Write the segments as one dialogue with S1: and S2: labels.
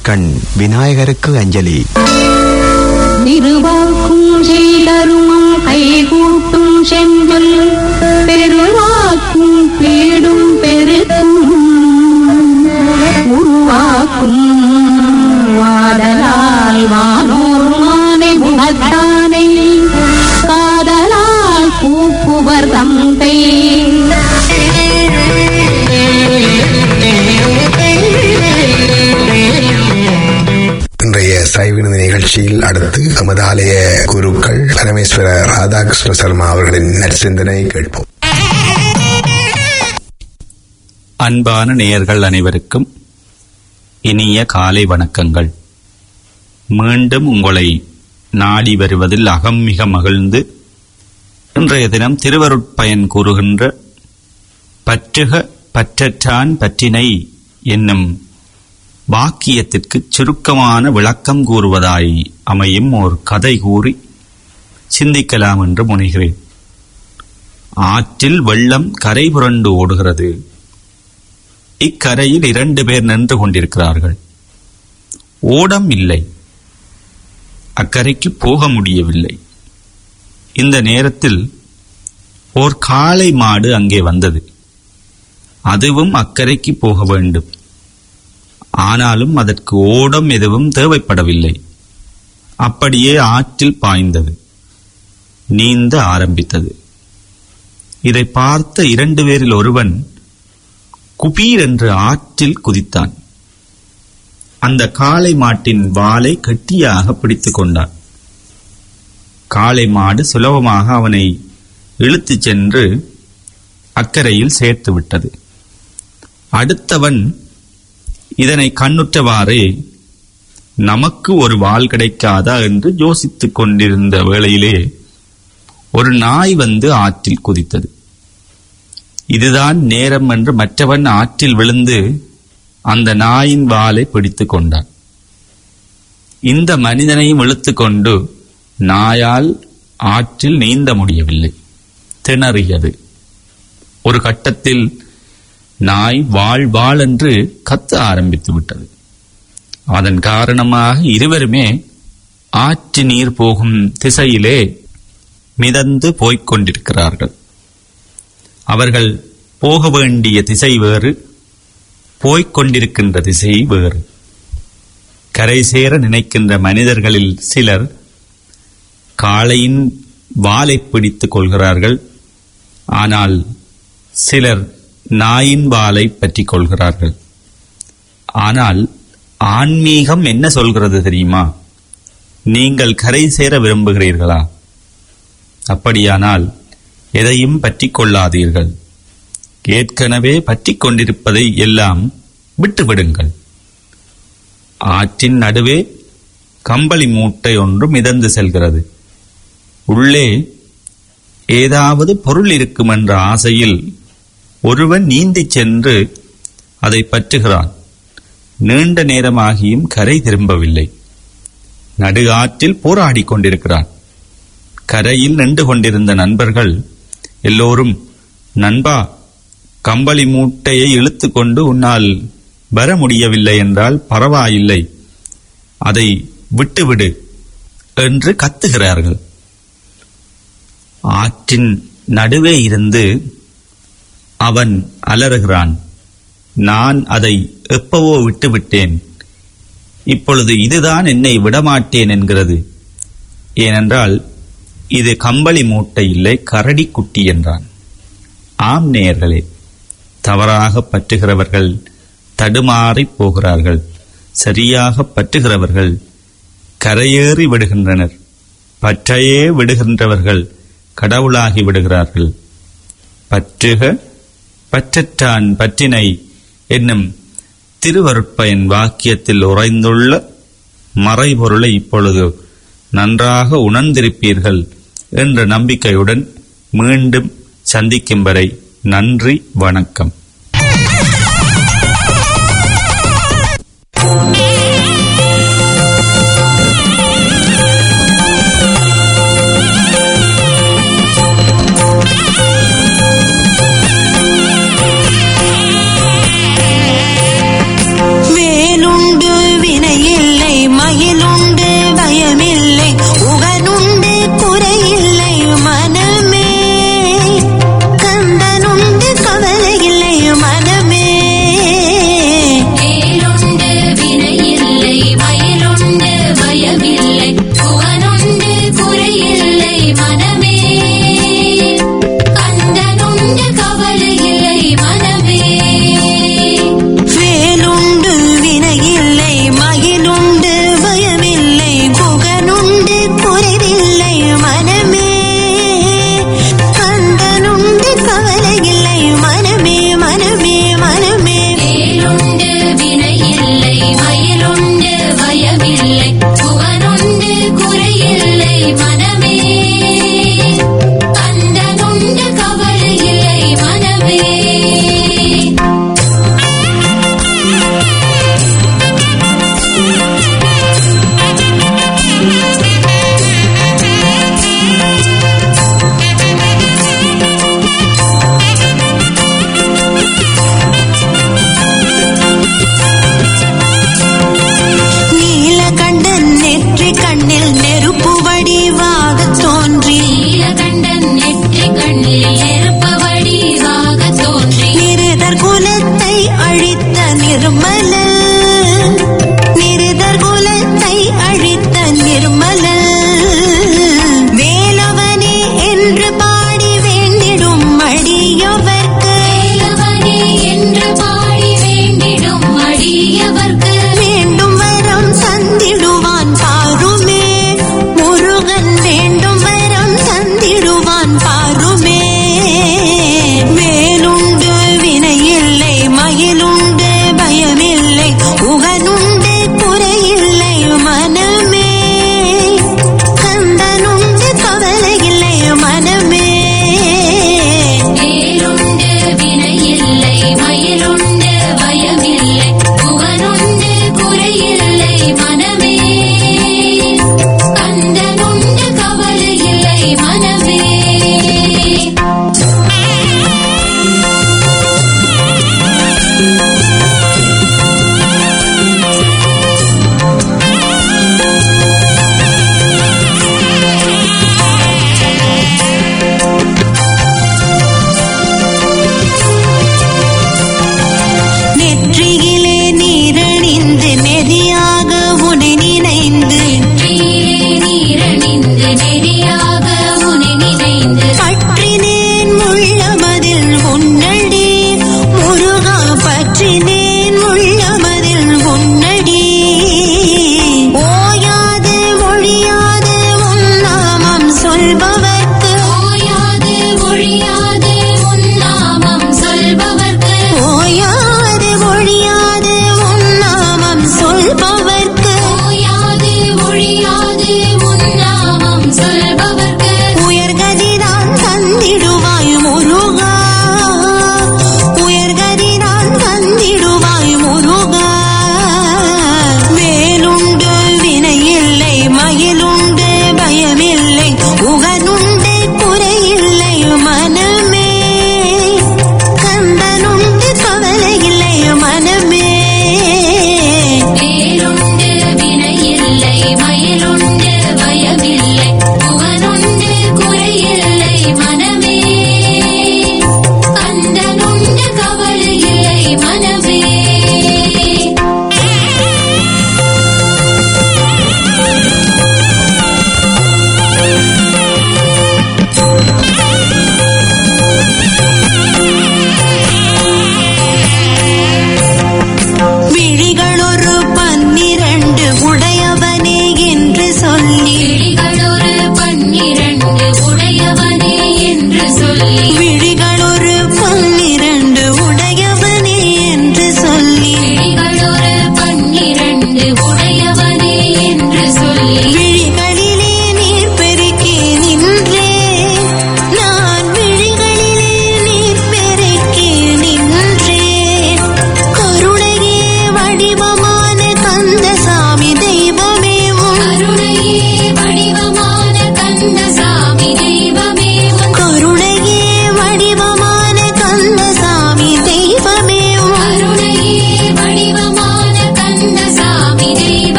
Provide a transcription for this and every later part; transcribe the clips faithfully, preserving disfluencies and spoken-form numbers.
S1: கண் விநாயகருக்கு அஞ்சலி.
S2: திருவாக்கும் செய்தருமம் கைகூட்டும் செஞ்சொல் பெருவாக்கும் பீடும் பெருக்கும் உருவாக்கும் வாதலால் வானோர் மானை குணத்தானை காதலால் கூப்புவர் தந்தை.
S3: இன்றைய சைவினது நிகழ்ச்சியில் அடுத்து நமது ஆலய குருக்கள் பரமேஸ்வர ராதாகிருஷ்ண சர்மா அவர்களின் நற்சிந்தனை கேட்போம்.
S4: அன்பான நேயர்கள் அனைவருக்கும் இனிய காலை வணக்கங்கள். மீண்டும் உங்களை நாடி வருவதில் அகம் மிக மகிழ்ந்து இன்றைய தினம் திருவருட்பயன் கூறுகின்ற பற்றுக பற்றற்றான் பற்றினை என்னும் வாக்கியத்திற்கு சுருக்கமான விளக்கம் கூறுவதாய் அமையும் ஒரு கதை கூறி சிந்திக்கலாம் என்று முனைகிறேன். ஆற்றில் வெள்ளம் கரை புரண்டு ஓடுகிறது. இக்கரையில் இரண்டு பேர் நின்று கொண்டிருக்கிறார்கள். ஓடம் இல்லை, அக்கரைக்கு போக முடியவில்லை. இந்த நேரத்தில் ஓர் காளை மாடு அங்கே வந்தது. அதுவும் அக்கரைக்கு போக வேண்டும். ஆனாலும் அதற்கு ஓடம் எதுவும் தேவைப்படவில்லை. அப்படியே ஆற்றில் பாய்ந்தது, நீந்த ஆரம்பித்தது. இதை பார்த்த இரண்டு பேரில் ஒருவன் குபீர் என்று ஆற்றில் குதித்தான். அந்த காளை மாட்டின் வாலை கட்டியாக பிடித்துக் கொண்டான். காளை மாடு சுலபமாக அவனை இழுத்துச் சென்று அக்கரையில் சேர்த்து விட்டது. அடுத்தவன் இதனை கண்ணுற்றவாறே நமக்கு ஒரு வாள் கிடைக்காதா என்று யோசித்துக் கொண்டிருந்த வேளையிலே ஒரு நாய் வந்து ஆற்றில் குதித்தது. இதுதான் நேரம் என்று மற்றவன் ஆற்றில் விழுந்து அந்த நாயின் வாலை பிடித்துக் கொண்டான். இந்த மனிதனையும் இழுத்து கொண்டு நாயால் ஆற்றில் நீந்த முடியவில்லை, திணறியது. ஒரு கட்டத்தில் நாய் வாழ் வாழ் என்று கத்த ஆரம்பித்து விட்டது. அதன் காரணமாக இருவருமே ஆற்று நீர் போகும் திசையிலே மிதந்து போய்க் கொண்டிருக்கிறார்கள். அவர்கள் போக வேண்டிய திசை வேறு, போய்க் கொண்டிருக்கின்ற திசை வேறு. கரை சேர நினைக்கின்ற மனிதர்களில் சிலர் காளையின் வாலை பிடித்துக் கொள்கிறார்கள். ஆனால் சிலர் நாயின் வாலை பற்றி கொள்கிறார்கள். ஆனால் ஆன்மீகம் என்ன சொல்கிறது தெரியுமா? நீங்கள் கரை சேர விரும்புகிறீர்களா? அப்படியானால் எதையும் பற்றி கொள்ளாதீர்கள். ஏற்கனவே பற்றி கொண்டிருப்பதை எல்லாம் விட்டுவிடுங்கள். ஆற்றின் நடுவே கம்பளி மூட்டை ஒன்று மிதந்து செல்கிறது. உள்ளே ஏதாவது பொருள் இருக்கும் என்ற ஆசையில் ஒருவன் நீந்திச் சென்று அதை பற்றுகிறான். நீண்ட நேரமாகியும் கரை திரும்பவில்லை. நடு ஆற்றில் போராடி கொண்டிருக்கிறான். கரையில் நின்று கொண்டிருந்த நண்பர்கள் எல்லோரும், நண்பா, கம்பளி மூட்டையை இழுத்து கொண்டு உன்னால் வர முடியவில்லை என்றால் பரவாயில்லை, அதை விட்டுவிடு என்று கத்துகிறார்கள். ஆற்றின் நடுவே இருந்து அவன் அலறுகிறான், நான் அதை எப்பவோ விட்டுவிட்டேன், இப்பொழுது இதுதான் என்னை விடமாட்டேன் என்கிறது. ஏனென்றால் இது கம்பளி மூட்டை இல்லை, கரடி குட்டி என்றான். ஆம் நேயர்களே, தவறாக பற்றுகிறவர்கள் தடுமாறி போகிறார்கள். சரியாக பற்றுகிறவர்கள் கரையேறி விடுகின்றனர். பற்றையே விடுகின்றவர்கள் கடவுளாகி விடுகிறார்கள். பற்றுக பற்றற்றான் பற்றினை என்னும் திருவருட்பயன் வாக்கியத்தில் உறைந்துள்ள மறைபொருளை இப்பொழுது நன்றாக உணர்ந்திருப்பீர்கள் என்ற நம்பிக்கையுடன் மீண்டும் சந்திக்கும் வரை நன்றி, வணக்கம்.
S5: வேலுண்டு வினை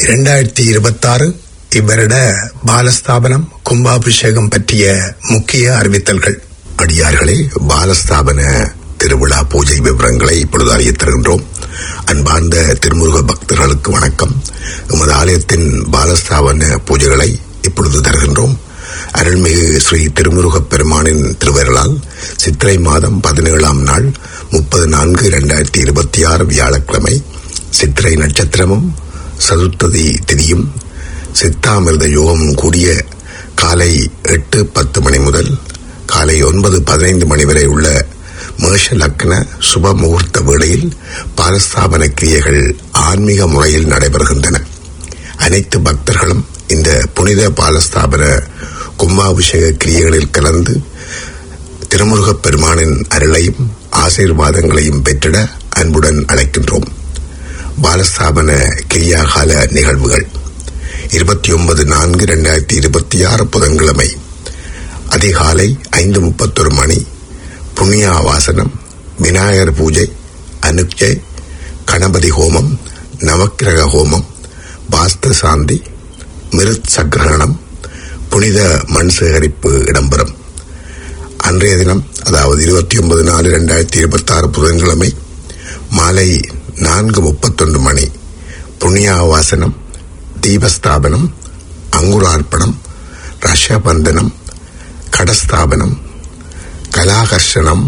S3: இரண்டாயிரத்தி இருபத்தி ஆறு இவ்வருட பாலஸ்தாபனம் கும்பாபிஷேகம் பற்றிய முக்கிய அறிவித்தல்கள். அடியார்களே, பாலஸ்தாபன திருவிழா பூஜை விவரங்களை இப்பொழுது அறியத் தருகின்றோம். அன்பார்ந்த திருமுருக பக்தர்களுக்கு வணக்கம். எமது ஆலயத்தின் பாலஸ்தாபன பூஜைகளை இப்பொழுது தருகின்றோம். அருள்மிகு ஸ்ரீ திருமுருகப் பெருமானின் திருவருளால் சித்திரை மாதம் பதினேழாம் நாள் முப்பது நான்கு இரண்டாயிரத்தி இருபத்தி ஆறு வியாழக்கிழமை சித்திரை நட்சத்திரமும் சதுர்த்ததி திதியும் சித்தாமிர்த யோகமும் கூடிய காலை எட்டு பத்து மணி முதல் காலை ஒன்பது பதினைந்து மணி வரை உள்ள மேஷ லக்ன சுப முகூர்த்த வேளையில் பாலஸ்தாபன கிரியைகள் ஆன்மீக முறையில் நடைபெறுகின்றன. அனைத்து பக்தர்களும் இந்த புனித பாலஸ்தாபன கும்பாபிஷேக கிரியைகளில் கலந்து திருமுருகப் பெருமானின் அருளையும் ஆசீர்வாதங்களையும் பெற்றிட அன்புடன் அழைக்கின்றோம். பாலஸ்தாபன கிரியாகால நிகழ்வுகள் இருபத்தி ஒன்பது நான்கு இரண்டாயிரத்தி இருபத்தி ஆறு புதன்கிழமை அதிகாலை ஐந்து முப்பத்தொரு மணி புண்ணியாவாசனம், விநாயகர் பூஜை, அனுக்ஜை, கணபதி ஹோமம், நவக்கிரக ஹோமம், பாஸ்த சாந்தி, மிருத் சக்கிரகணம், புனித மண் சேகரிப்பு இடம்பெறும். அன்றைய தினம் அதாவது இருபத்தி ஒன்பது நாலு இரண்டாயிரத்தி இருபத்தி ஆறு புதன்கிழமை மாலை நான்கு முப்பத்தொன்று மணி புண்ணியாவாசனம், தீபஸ்தாபனம், அங்குரார்ப்பணம், ரஷபந்தனம், கடஸ்தாபனம், கலாகர்ஷணம்,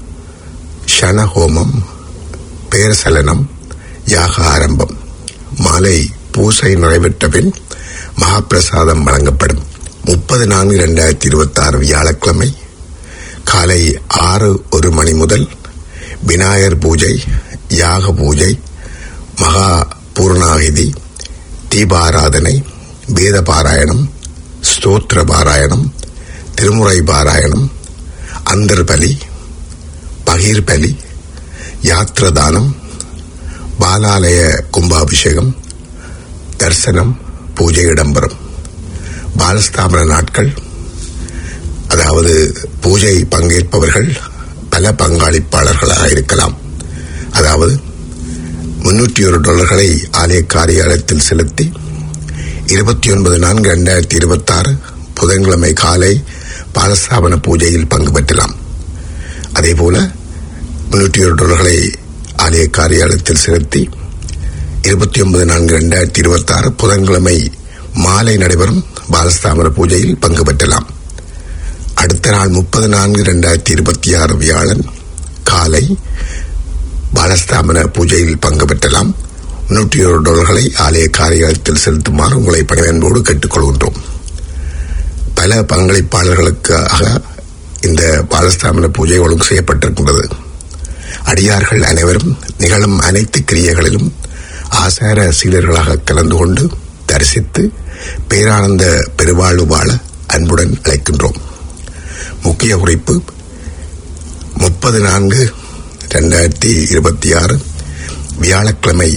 S3: ஷணஹோமம், பேரசலனம், யாக ஆரம்பம். மாலை பூசை நிறைவேற்ற பின் மகாபிரசாதம் வழங்கப்படும். முப்பது நான்கு இரண்டாயிரத்தி இருபத்தி ஆறு வியாழக்கிழமை காலை ஆறு ஒரு மணி முதல் விநாயகர் பூஜை, யாக பூஜை, மகா பூர்ணாகிதி, தீபாராதனை, வேத பாராயணம், ஸ்தோத்திர பாராயணம், திருமுறை பாராயணம், அந்தர்பலி, பகீர்பலி, யாத்ரதானம், பாலாலய கும்பாபிஷேகம், தரிசனம், பூஜை இடம்பெறும். பாலஸ்தாபன நாட்கள் அதாவது பூஜை பங்கேற்பவர்கள் பல பங்காளிப்பாளர்களாக இருக்கலாம். அதாவது முன்னூற்றி ஒரு டாலர்களை ஆலய காரியாலயத்தில் செலுத்தி இருபத்தி ஒன்பது நான்கு இரண்டாயிரத்தி இருபத்தி ஆறு புதன்கிழமை காலை பாலஸ்தாபன பூஜையில் பங்கு பெற்றலாம். அதேபோல முன்னூற்றி ஒரு டாலர்களை ஆலய காரியாலயத்தில் செலுத்தி இருபத்தி ஒன்பது நான்கு இரண்டாயிரத்தி இருபத்தி ஆறு புதன்கிழமை மாலை நடைபெறும் பாலஸ்தாபன பூஜையில் பங்கு பெற்றலாம். அடுத்த நாள் முப்பது நான்கு இரண்டாயிரத்தி இருபத்தி ஆறு வியாழன் காலை பாலஸ்தாபன பூஜையில் பங்கு பெற்றலாம். நூற்றி ஒரு டாலர்களை ஆலய காரியாலயத்தில் செலுத்துமாறு உங்களை பணிவன்போடு கேட்டுக்கொள்கின்றோம். பல பங்களிப்பாளர்களுக்காக இந்த பாலஸ்தாபன பூஜை ஒழுங்கு செய்யப்பட்டிருக்கின்றது. அடியார்கள் அனைவரும் நிகழும் அனைத்து கிரியைகளிலும் ஆசார சீடர்களாக கலந்து கொண்டு தரிசித்து பேரானந்த பெருவாழ்வு வாழ அன்புடன் அழைக்கின்றோம். முக்கிய குறிப்பு: முப்பது நான்கு இரண்டாயிரத்தி இருபத்தி ஆறு வியாழக்கிழமை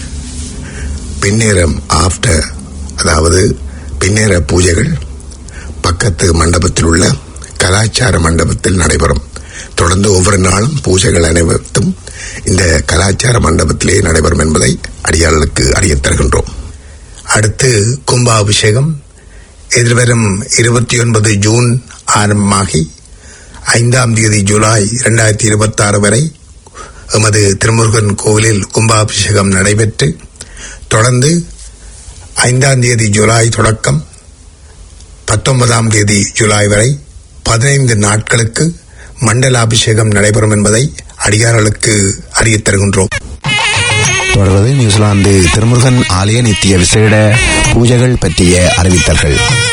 S3: பின்னேரம் ஆஃப்டர் அதாவது பின்னேர பூஜைகள் பக்கத்து மண்டபத்தில் உள்ள கலாச்சார மண்டபத்தில் நடைபெறும். தொடர்ந்து ஒவ்வொரு நாளும் பூஜைகள் அனைத்தும் இந்த கலாச்சார மண்டபத்திலே நடைபெறும் என்பதை அடியார்களுக்கு அறியத் தருகின்றோம். அடுத்து கும்பாபிஷேகம் எதிர்வரும் இருபத்தி ஒன்பது ஜூன் ஆரம்பமாகி ஐந்தாம் தேதி ஜூலை இரண்டாயிரத்தி இருபத்தி ஆறு வரை எமது திருமுருகன் கோவிலில் கும்பாபிஷேகம் நடைபெற்று தொடர்ந்து ஐந்தாம் தேதி ஜூலை தொடக்கம் பத்தொன்பதாம் தேதி ஜூலை வரை பதினைந்து நாட்களுக்கு மண்டலாபிஷேகம் நடைபெறும் என்பதை அடியார்களுக்கு அறியத் தருகின்றோம்.
S1: தொடர்வது நியூசிலாந்து திருமுருகன் ஆலய நித்திய விசேட பூஜைகள் பற்றிய அறிவித்தல்கள்.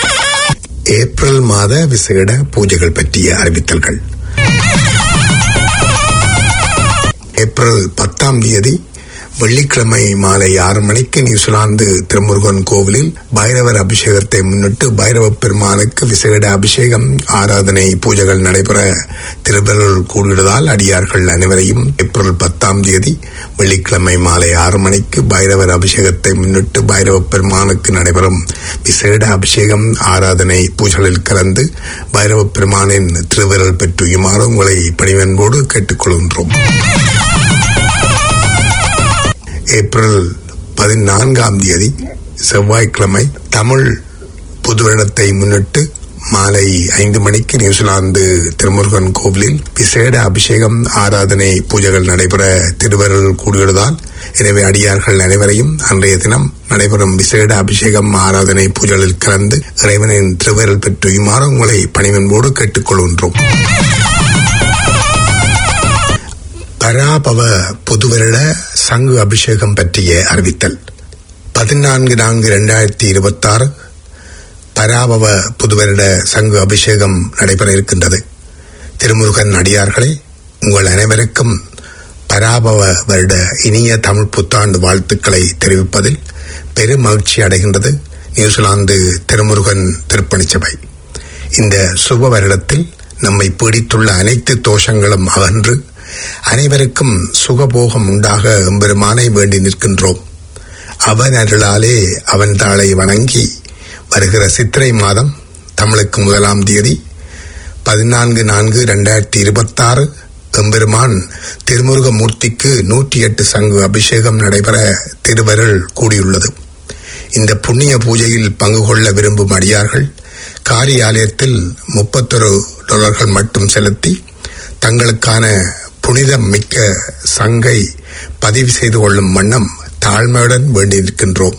S3: ஏப்ரல் மாத விசேட பூஜைகள் பற்றிய அறிவித்தல்கள். ஏப்ரல் பத்தாம் தேதி வெள்ளிக்கிழமை மாலை ஆறு மணிக்கு நியூசிலாந்து திருமுருகன் கோவிலில் பைரவர் அபிஷேகத்தை முன்னிட்டு பைரவ பெருமானுக்கு விசேட அபிஷேகம் ஆராதனை பூஜைகள் நடைபெற திருவருள் கூடுவதால் அடியார்கள் அனைவரையும் ஏப்ரல் பத்தாம் தேதி வெள்ளிக்கிழமை மாலை ஆறு மணிக்கு பைரவர் அபிஷேகத்தை முன்னிட்டு பைரவ பெருமானுக்கு நடைபெறும் விசேட அபிஷேகம் ஆராதனை பூஜைகளில் கலந்து பைரவ பெருமானின் திருவருள் பெற்றுயுமாறு உங்களை பணிவன்போடு கேட்டுக்கொள்கின்றோம். ஏப்ரல் பதினான்காம் தேதி செவ்வாய்க்கிழமை தமிழ் புது வருடத்தை முன்னிட்டு மாலை ஐந்து மணிக்கு நியூசிலாந்து திருமுருகன் கோவிலில் விசேட அபிஷேகம் ஆராதனை பூஜைகள் நடைபெற திருவருள் கூடியுள்ளதால் எனவே அடியார்கள் அனைவரையும் அன்றைய தினம் நடைபெறும் விசேட அபிஷேகம் ஆராதனை பூஜைகளில் கலந்து இறைவனின் திருவருள் பெற்றுமாறு உங்களை பணிவன்போடு கேட்டுக்கொள்கின்றோம். பராபவ புதுவருட சங்கு அபிஷேகம் பற்றிய அறிவித்தல். பதினான்கு நான்கு இரண்டாயிரத்தி இருபத்தி ஆறு பராபவ புதுவருட சங்கு அபிஷேகம் நடைபெற இருக்கின்றது. திருமுருகன் அடியார்களே, உங்கள் அனைவருக்கும் பராபவ வருட இனிய தமிழ் புத்தாண்டு வாழ்த்துக்களை தெரிவிப்பதில் பெரும் மகிழ்ச்சி அடைகின்றது நியூசிலாந்து திருமுருகன் திருப்பணிச்சபை. இந்த சுப வருடத்தில் நம்மை பீடித்துள்ள அனைத்து தோஷங்களும் அகன்று அனைவருக்கும் சுகபோகம் உண்டாக எம்பெருமானை வேண்டி நிற்கின்றோம். அவன் அருளாலே அவன் தாளை வணங்கி வருகிற சித்திரை மாதம் தமிழுக்கு முதலாம் தேதி பதினான்கு நான்கு இரண்டாயிரத்தி இருபத்தி ஆறு எம்பெருமான் திருமுருக மூர்த்திக்கு நூற்றி எட்டு சங்கு அபிஷேகம் நடைபெற திருவருள் கூடியுள்ளது. இந்த புண்ணிய பூஜையில் பங்கு கொள்ள விரும்பும் அடியார்கள் காரியாலயத்தில் முப்பத்தொரு டாலர்கள் மட்டும் செலுத்தி தங்களுக்கான புனிதம் மிக்க சங்கை பதிவு செய்து கொள்ளும் வண்ணம் தாழ்மையுடன் வேண்டியிருக்கின்றோம்.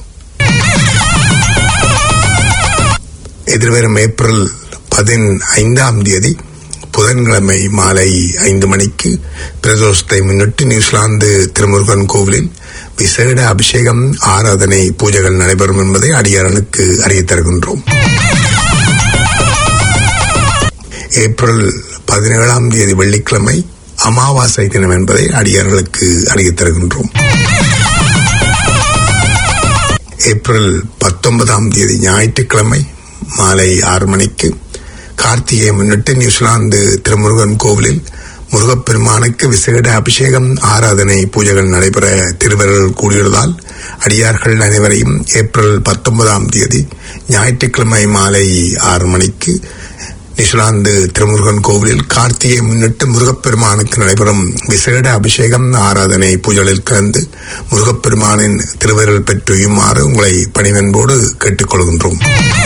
S3: எதிர்வரும் ஏப்ரல் பதினைந்தாம் தேதி புதன்கிழமை மாலை ஐந்து மணிக்கு பிரதோஷத்தை முன்னிட்டு நியூசிலாந்து திருமுருகன் கோவிலில் விசேட அபிஷேகம் ஆராதனை பூஜைகள் நடைபெறும் என்பதை அடியார்களுக்கு அறியத் தருகின்றோம். ஏப்ரல் பதினேழாம் தேதி வெள்ளிக்கிழமை அமாவாசை தினம் என்பதை அடியார்களுக்கு அறியத் தருகின்றோம். ஏப்ரல் பத்தொன்பதாம் தேதி ஞாயிற்றுக்கிழமை மாலை ஆறு மணிக்கு கார்த்திகையை முன்னிட்டு நியூசிலாந்து திருமுருகன் கோவிலில் முருகப்பெருமானுக்கு விசேட அபிஷேகம் ஆராதனை பூஜைகள் நடைபெற திருவருள் கூடியுள்ளதால் அடியார்கள் அனைவரையும் ஏப்ரல் பத்தொன்பதாம் தேதி ஞாயிற்றுக்கிழமை மாலை ஆறு மணிக்கு நியூசிலாந்து திருமுருகன் கோவிலில் கார்த்திகையை முன்னிட்டு முருகப்பெருமானுக்கு நடைபெறும் விசேட அபிஷேகம் ஆராதனை பூஜைகளில் கலந்து முருகப்பெருமானின் திருவருள் பெற்றுமாறு உங்களை பணிவன்போடு கேட்டுக்கொள்கின்றோம்.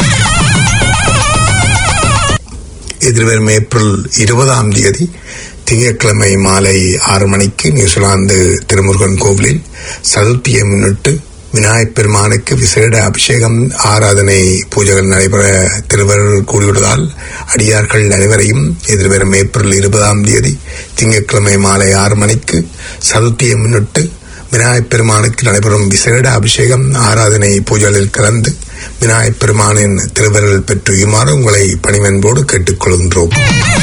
S3: எதிர்வரும் ஏப்ரல் இருபதாம் தேதி திங்கட்கிழமை மாலை ஆறு மணிக்கு நியூசிலாந்து திருமுருகன் கோவிலில் சதுர்த்தியை முன்னிட்டு விநாயகப் பெருமானுக்கு விசேட அபிஷேகம் ஆராதனை பூஜைகள் நடைபெற திருவருள் கூடியுள்ளதால் அடியார்கள் அனைவரையும் எதிர்வரும் ஏப்ரல் இருபதாம் தேதி திங்கட்கிழமை மாலை ஆறு மணிக்கு சதுர்த்தியை முன்னிட்டு விநாயகப் பெருமானுக்கு நடைபெறும் விசேட அபிஷேகம் ஆராதனை பூஜைகளில் கலந்து விநாயகப் பெருமானின் திருவருள் பெற்றுமாறு உங்களை பணிவன்போடு கேட்டுக்கொள்கின்றோம்.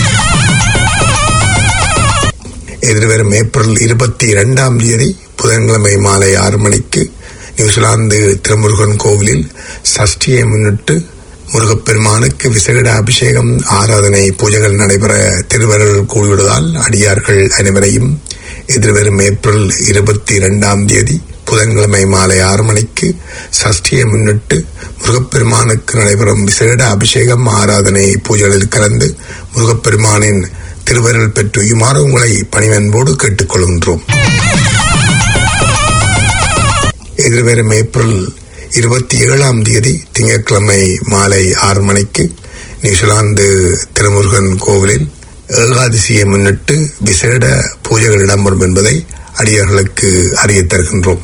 S3: எதிர்வரும் ஏப்ரல் இருபத்தி இரண்டாம் தேதி புதன்கிழமை மாலை ஆறு மணிக்கு நியூசிலாந்து திருமுருகன் கோவிலில் சஷ்டியை முன்னிட்டு முருகப்பெருமானுக்கு விசேட அபிஷேகம் ஆராதனை பூஜைகள் நடைபெற திருவருள் கூடியுள்ளதால் அடியார்கள் அனைவரையும் எதிர்வரும் ஏப்ரல் இருபத்தி இரண்டாம் தேதி புதன்கிழமை மாலை ஆறு மணிக்கு சஷ்டியை முன்னிட்டு முருகப்பெருமானுக்கு நடைபெறும் விசேட அபிஷேகம் ஆராதனை பூஜைகளில் கலந்து முருகப்பெருமானின் திருவருள் பெற்றுமாறு உங்களை பணிவன்போடு கேட்டுக்கொள்கின்றோம். எதிர்வரும் ஏப்ரல் இருபத்தி ஏழாம் தேதி திங்கட்கிழமை மாலை ஆறு மணிக்கு நியூசிலாந்து திருமுருகன் கோவிலில் ஏகாதசியை முன்னிட்டு விசேட பூஜைகள் இடம்பெறும் என்பதை அடியார்களுக்கு அறியத் தருகின்றோம்.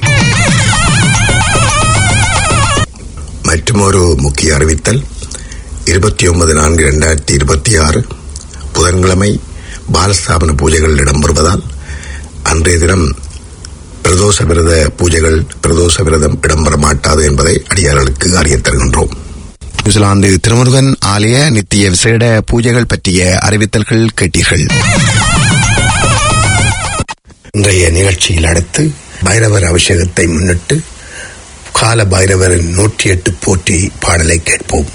S3: மற்றுமொரு முக்கிய அறிவித்தல். இருபத்தி ஒன்பது நான்கு இரண்டாயிரத்தி இருபத்தி ஆறு புதன்கிழமை பாலஸ்தாபன பூஜைகள் இடம்பெறுவதால் அன்றைய தினம் பிரதோஷ விரத பூஜைகள் பிரதோஷ விரதம் இடம்பெற மாட்டாது என்பதை அடியார்களுக்கு அறியத் தருகின்றோம்.
S1: நியூசிலாந்து திருமுருகன் ஆலய நித்திய விசேட பூஜைகள் பற்றிய அறிவித்தல்கள் கேட்டீர்கள்.
S3: இன்றைய நிகழ்ச்சியில் அடுத்து பைரவர் அபிஷேகத்தை முன்னிட்டு கால பைரவரின் நூற்றி எட்டு போற்றி பாடலை கேட்போம்.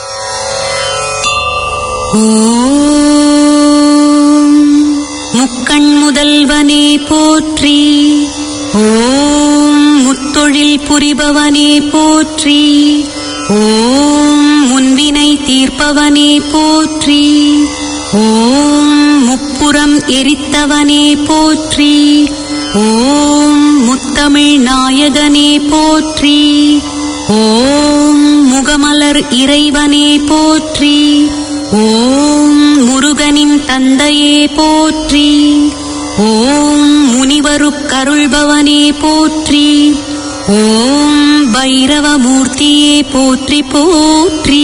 S2: முக்கண் முதல்வனே போற்றி, ஓம் முத்தொழில் புரிபவனே போற்றி, ஓம் முன்வினை தீர்ப்பவனே போற்றி, ஓம் முப்புறம் எரித்தவனே போற்றி, ஓம் முத்தமிழ் நாயகனே போற்றி, ஓம் முகமலர் இறைவனே போற்றி. ஓம் முருகனின் தந்தையே போற்றி. ஓம் முனிவருக்கருள்பவனே போற்றி. ஓம் பைரவமூர்த்தியே போற்றி போற்றி.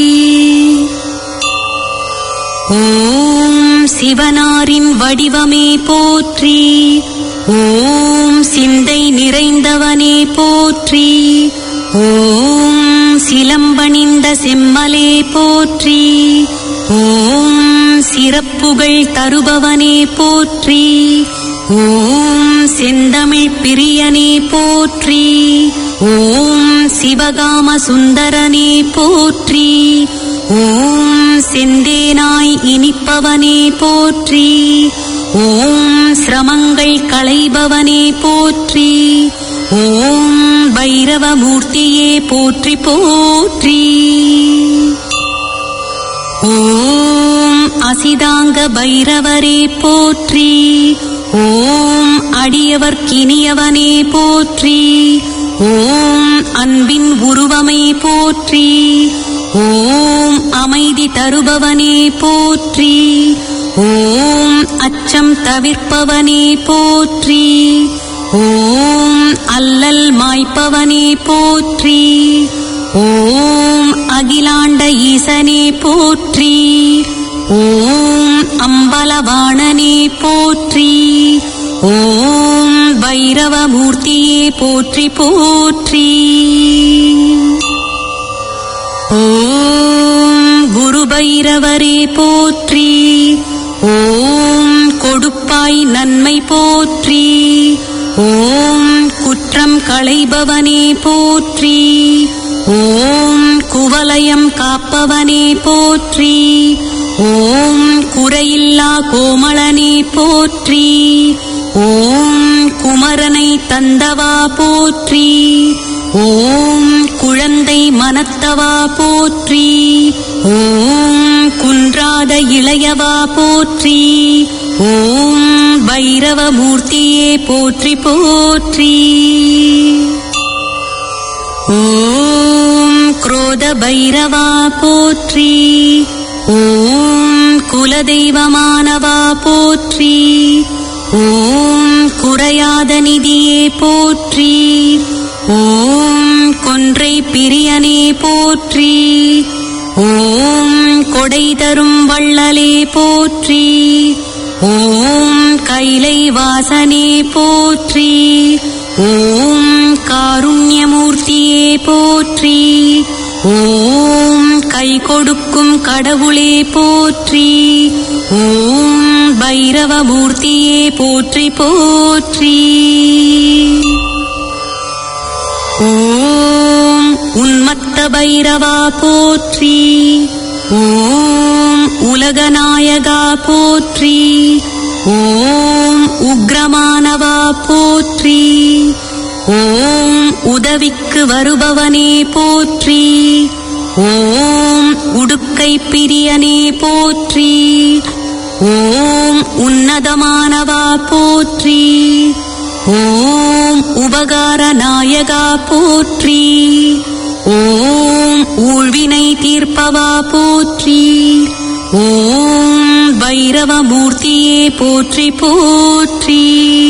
S2: ஓம் சிவனாரின் வடிவமே போற்றி. ஓம் சிந்தை நிறைந்தவனே போற்றி. ஓம் சிலம்பணிந்த செம்மலே போற்றி. ஓம் சிறப்புகள் தருபவனே போற்றி. ஓம் செந்தமிழ் பிரியனே போற்றி. ஓம் சிவகாம சுந்தரனே போற்றி. ஓம் செந்தேனாய் இனிப்பவனே போற்றி. ஓம் சிரமங்கள் களைபவனே போற்றி. ஓம் பைரவமூர்த்தியே போற்றி போற்றி. ஓம் அசிதாங்க பைரவரே போற்றி. ஓம் அடியவர்க்கினியவனே போற்றி. ஓம் அன்பின் உருவமே போற்றி. ஓம் அமைதி தருபவனே போற்றி. ஓம் அச்சம் தவிர்ப்பவனே போற்றி. ஓம் அல்லல் மாய்ப்பவனே போற்றி. ஓம் அகிலாண்ட ஈசனே போற்றி. ஓம் அம்பலவாணனே போற்றி. ஓம் பைரவமூர்த்தியே போற்றி போற்றி. ஓம் குரு பைரவரே போற்றி. ஓம் கொடுப்பாய் நன்மை போற்றி. ஓம் குற்றம் களைபவனே போற்றி. ஓம் குவலயம் காப்பவனே போற்றி. ஓம் குறையில்லா கோமளனே போற்றி. ஓம் குமரனை தந்தவா போற்றி. ஓம் குழந்தை மனத்தவா போற்றி. ஓம் குன்றாத இளையவா போற்றி. ஓம் பைரவமூர்த்தியே போற்றி போற்றி. ஓம் குரோத பைரவா போற்றி. ஓம் குலதெய்வமானவா போற்றி. ஓம் குறையாத நிதியே போற்றி. ஓம் கொன்றை பிரியனே போற்றி. ஓம் கொடை தரும் வள்ளலே போற்றி. ஓம் கைலை வாசனே போற்றி. ஓம் காருண்யமூர்த்தியே போற்றி. ஓம் கை கொடுக்கும் கடவுளே போற்றி. ஓம் பைரவமூர்த்தியே போற்றி போற்றி. ஓம் உன்மத்த பைரவா போற்றி. ஓம் உலகநாயகா போற்றி. ஓம் உக்ரமானவா போற்றி. ஓம் உதவிக்கு வருபவனே போற்றி. ஓம் உடுக்கை பிரியனே போற்றி. ஓம் உன்னதமானவா போற்றி. ஓம் உபகார நாயகா போற்றி. ஓம் ஊழ்வினை தீர்ப்பவா போற்றி. ஓம் பைரவமூர்த்தியே போற்றி போற்றி.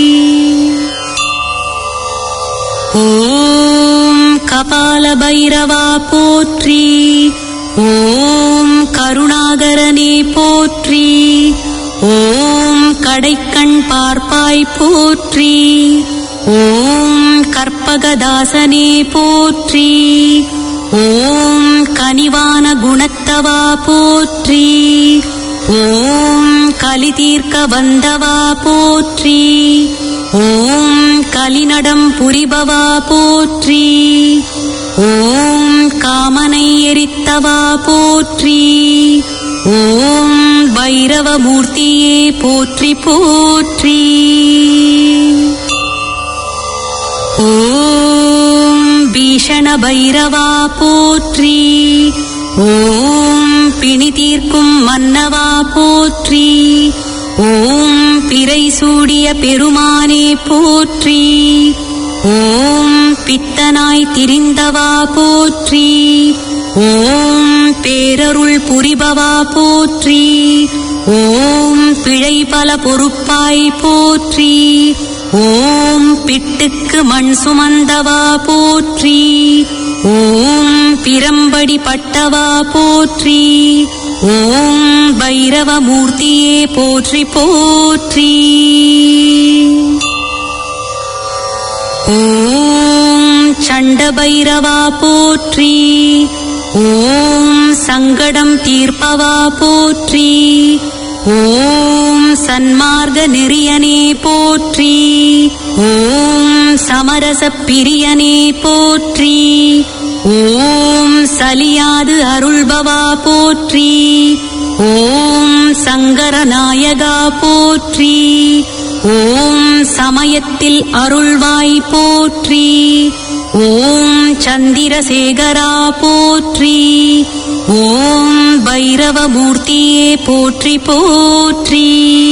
S2: ஓம் கபால பைரவா போற்றி. ஓம் கருணாகரனே போற்றி. ஓம் கடைக்கண் பார்ப்பாய் போற்றி. ஓம் கற்பகதாசனே போற்றி. ஓம் கனிவான குணத்தவா போற்றி. ஓம் கலி தீர்க்க வந்தவா போற்றி. ஓம் கலிநடம் புரிபவா போற்றி. ஓம் காமனை எரித்தவா போற்றி. ஓம் பைரவமூர்த்தியே போற்றி போற்றி. ஓம் பீஷண பைரவா போற்றி. ஓம் பிணி தீர்க்கும் மன்னவா போற்றி. ஓம் பிறை சூடிய பெருமானே போற்றி. ஓம் பித்தனாய் திரிந்தவா போற்றி. ஓம் பேரருள் புரிபவா போற்றி. ஓம் பிழை பல பொறுப்பாய் போற்றி. ஓம் பிட்டுக்கு மண் சுமந்தவா போற்றி. ஓம் பிரம்படி பட்டவா போற்றி. ஓம் பைரவமூர்த்தியே போற்றி போற்றி. ஓம் சண்ட பைரவா போற்றி. ஓம் சங்கடம் தீர்ப்பவா போற்றி. ஓம் சன்மார்க்க நெறியனே போற்றி. ஓம் சமரச பிரியனே போற்றி. ஓம் சலியாது அருள்பவா போற்றி. ஓம் சங்கரநாயகா போற்றி. ஓம் சமயத்தில் அருள்வாய் போற்றி. ஓம் சந்திரசேகரா போற்றி. ஓம் பைரவமூர்த்தியே போற்றி போற்றி.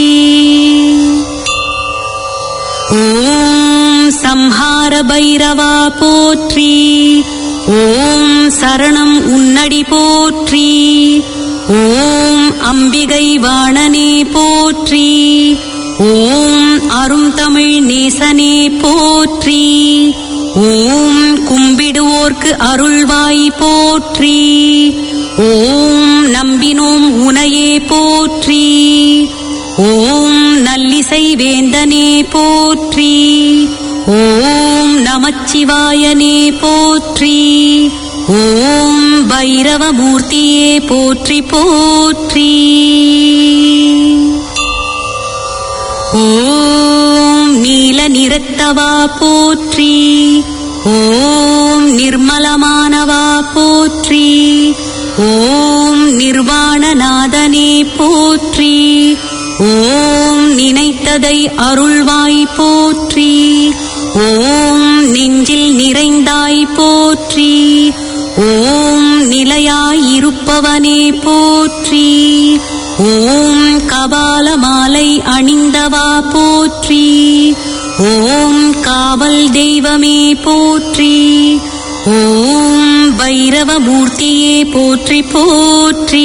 S2: ஓம் சம்ஹார பைரவா போற்றி. ஓம் சரணம் உன்னடி போற்றி. ஓம் அம்பிகை வாணனே போற்றி. ஓம் அரும் தமிழ் நேசனே போற்றி. ஓம் கும்பிடுவோர்க்கு அருள்வாய் போற்றி. ஓம் நம்பினோம் உனையே போற்றி. ஓம் நல்லிசை வேந்தனே போற்றி. ஓம் நமச்சிவாயனே போற்றி. ஓம் பைரவமூர்த்தியே போற்றி போற்றி. ஓம் நீல நிறத்தவா போற்றி. ஓம் நிர்மலமானவா போற்றி. ஓம் நிர்வாணநாதனே போற்றி. ஓம் நினைத்ததை அருள்வாய் போற்றி. ஓம் நெஞ்சில் நிறைந்தாய் போற்றி. ஓம் நிலையாயிருப்பவனே போற்றி. ஓம் கபால மாலை அணிந்தவா போற்றி. ஓம் காவல் தெய்வமே போற்றி. ஓம் பைரவமூர்த்தியே போற்றி போற்றி.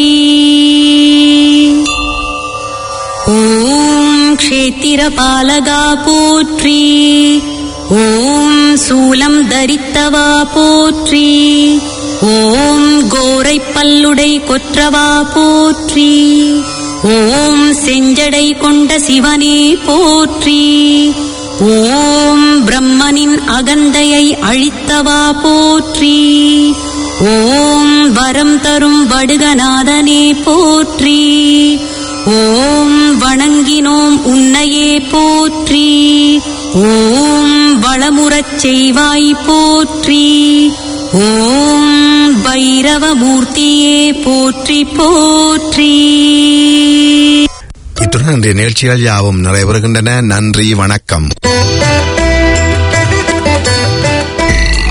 S2: ஓம் க்ஷேத்திர பாலகா போற்றி. ஓம் சூலம் தரித்தவா போற்றி. ஓம் கோரை பல்லுடை கொற்றவா போற்றி. ஓம் செஞ்சடை கொண்ட சிவனே போற்றி. ஓம் பிரம்மனின் அகந்தையை அழித்தவா போற்றி. ஓம் வரம் தரும் வடுகநாதனே போற்றி. ஓம் வணங்கினோம் உன்னையே போற்றி. ஓம் வளமுறச் செய்வாய் போற்றி. ஓம் பைரவமூர்த்தியே போற்றி போற்றி.
S1: இத்துடன் இன்றைய நிகழ்ச்சிகள் யாவும் நிறைவேறுகின்றன. நன்றி, வணக்கம்.